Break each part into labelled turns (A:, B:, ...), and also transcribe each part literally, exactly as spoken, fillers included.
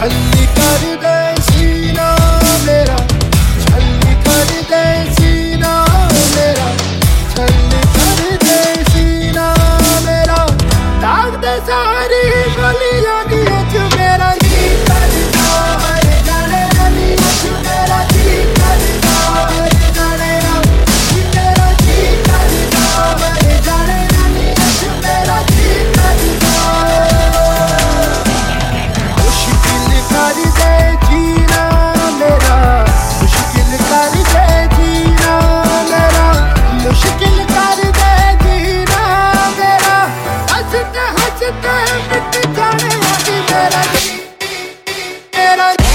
A: छल्ली कर दे सीना मेरा, छल्ली कर दे सीना मेरा, छल्ली कर दे सीना मेरा, दाग दे सारी गलियां दी च मेरा जी करदा हर जाने दी च मेरा जी करदा हर जाने दी मेरा जी करदा हर जाने दी च मेरा जी करदा। मुश्किल कर दे जीना मेरा, मुश्किल कर दे जीना मेरा, मुश्किल कर दे जीना मेरा, हंसते हंसते मिट जाने लगी मेरा जी मेरा जी।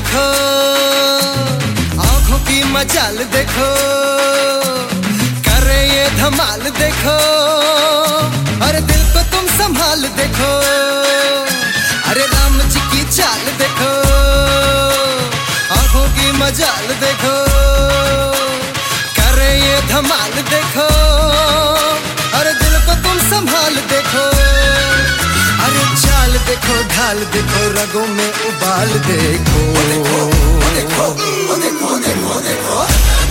B: देखो, आंखों की मजाल देखो, करे ये धमाल देखो, अरे दिल को तुम संभाल देखो, अरे राम जी की चाल देखो, आंखों की मजाल देखो, करे ये धमाल देखो, अरे दिल को तुम संभाल देखो, अरे चाल देखो, ढाल देखो, रगों में उबाल देखो, देखो, देखो, देखो, देखो, देखो।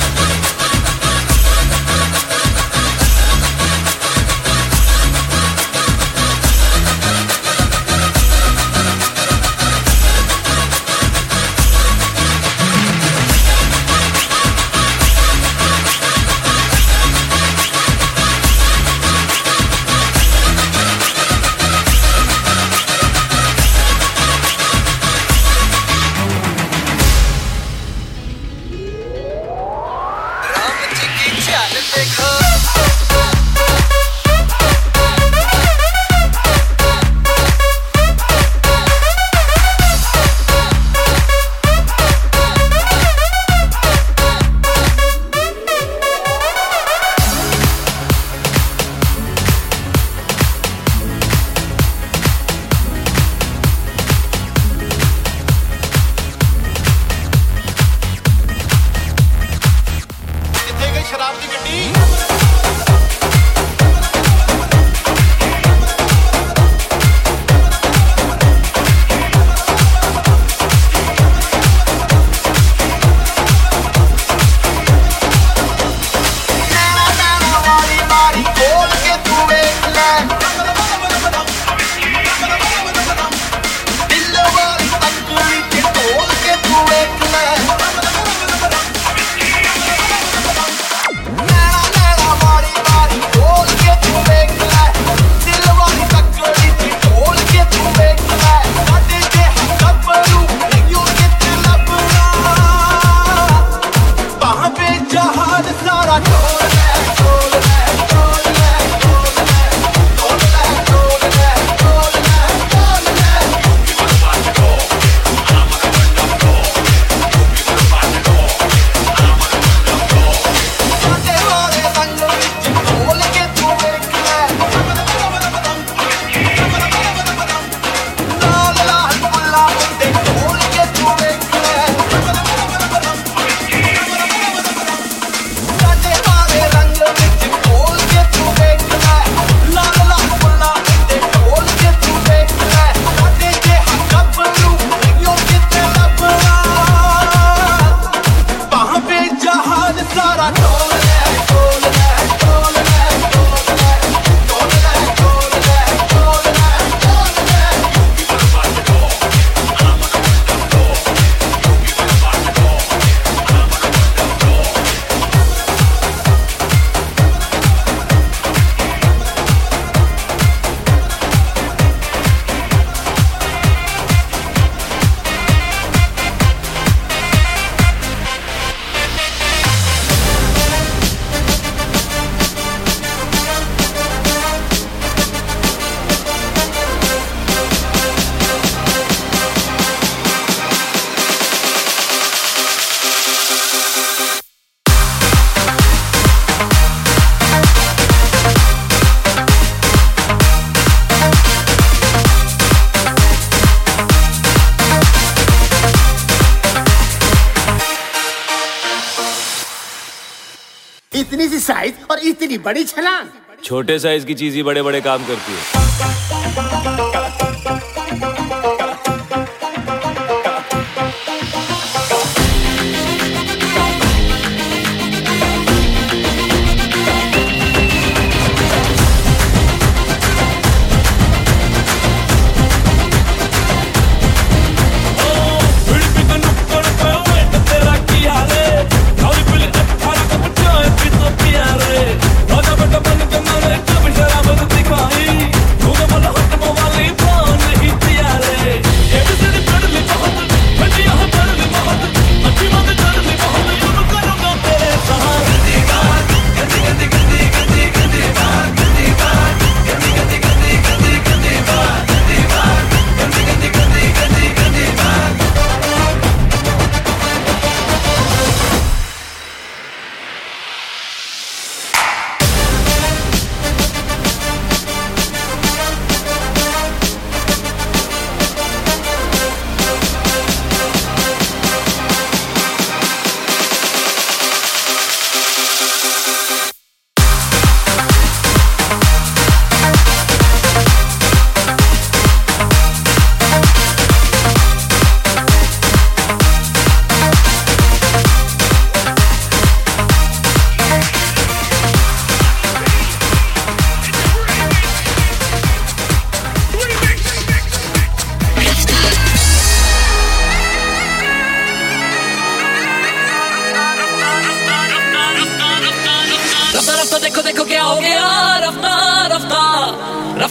C: इतनी सी साइज और इतनी बड़ी छलांग।
D: छोटे साइज की चीज ही बड़े बड़े काम करती है।
E: Move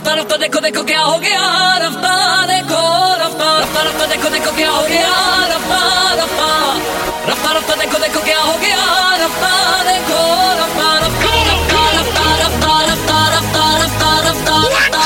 E: रफ्ता रफ्ता देखो देखो क्या हो गया, रफ्ता देखो रफ्ता रफ्ता रफ्ता देखो देखो क्या हो गया, रफ्ता रफ्ता रफ्ता रफ्ता देखो देखो क्या हो गया, रफ्ता देखो रफ्ता रफ्ता रफ्ता रफ्ता रफ्ता रफ्ता रफ्ता रफ्ता रफ्ता रफ्ता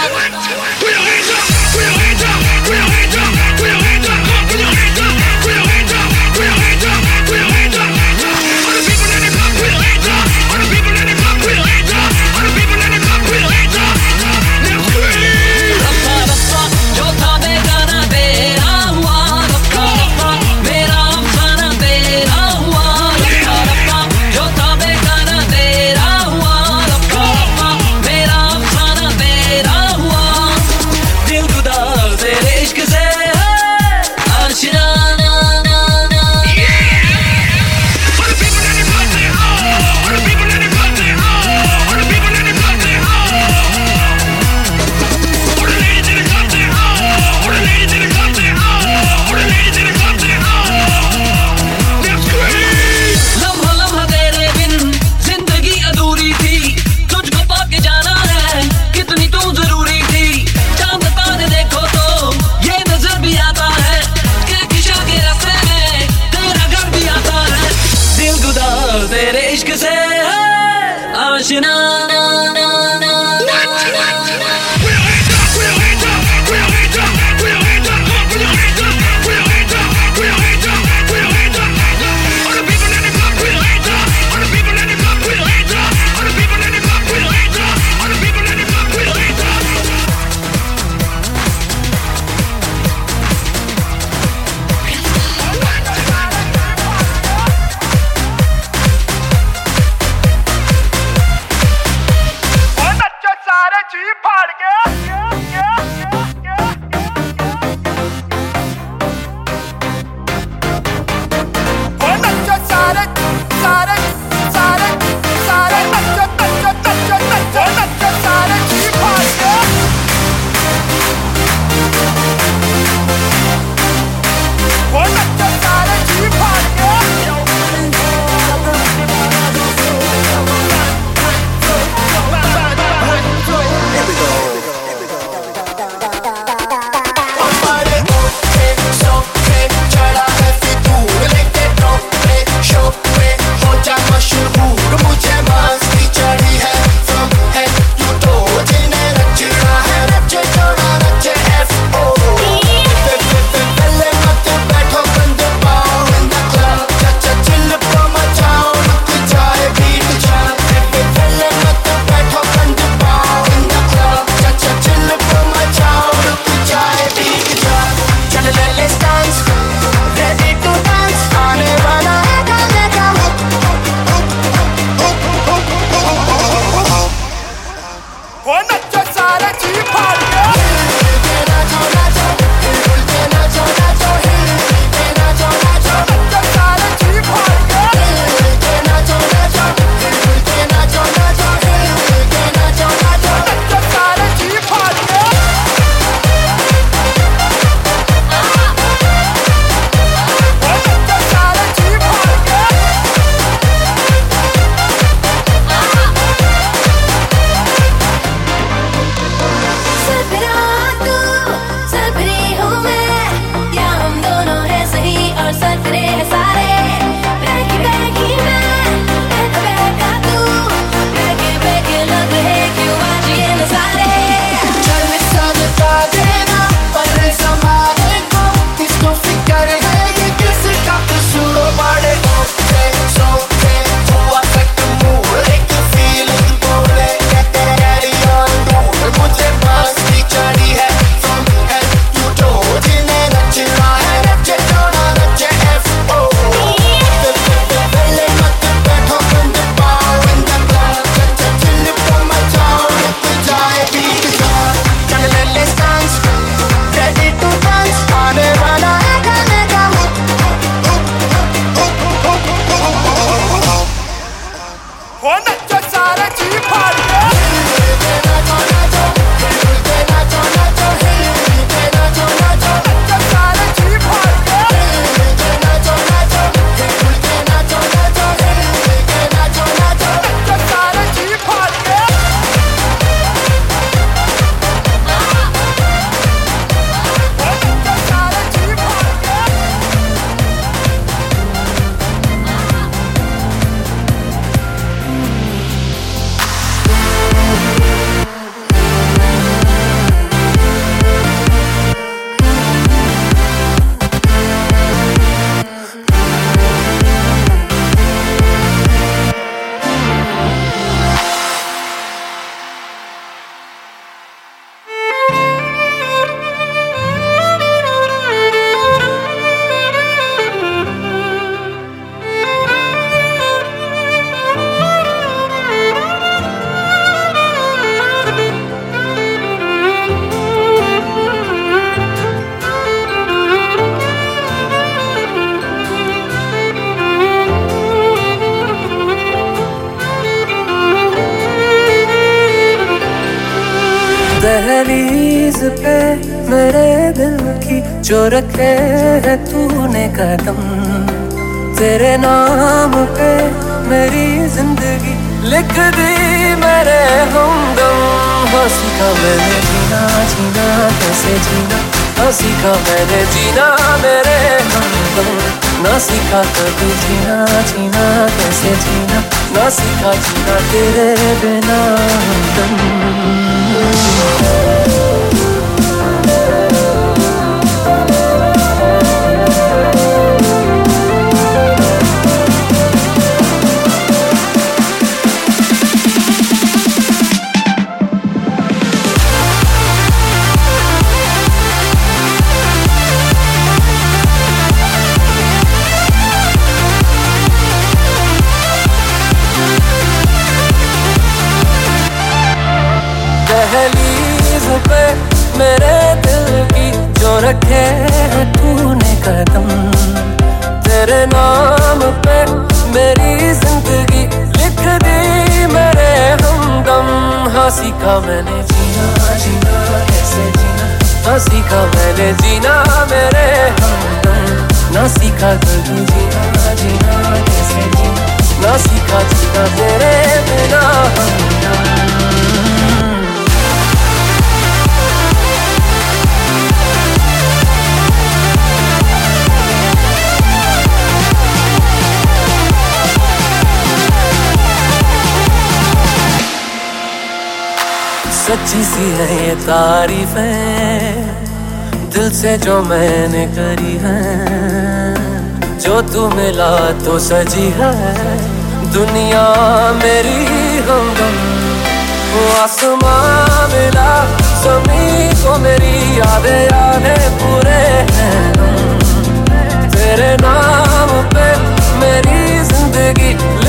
F: दहलीज पे मेरे दिल की जो रखे है तूने कदम, तेरे नाम पे मेरी जिंदगी लिख दी मेरे हमदम। हाँ सीखा मैंने जीना जीना कैसे जीना, हाँ सीखा मैंने जीना मेरे हमदम। ना सीखा कभी जीना जीना कैसे जीना, ना सीखा जीना तेरे बिना हमदम। दहलीज पे मेरे दिल की जो रखे है तूने कदम, तेरे नाम पे मेरी जिंदगी लिख दी मेरे हमदम। हाँ सीखा मैंने जीना जीना कैसे जीना, हाँ सीखा मैंने जीना मेरे हमदम। ना सीखा कभी जीना जीना कैसे जीना, ना सीखा जीना तेरे बिना हमदम। सच्ची सी है ये तारीफें दिल से जो मैंने करी है, जो तू मिला तो सजी है दुनिया मेरी हमदम। वो आसमां मिला ज़मीं को मेरी यादें यादें पूरे हैं, तेरे नाम पे मेरी जिंदगी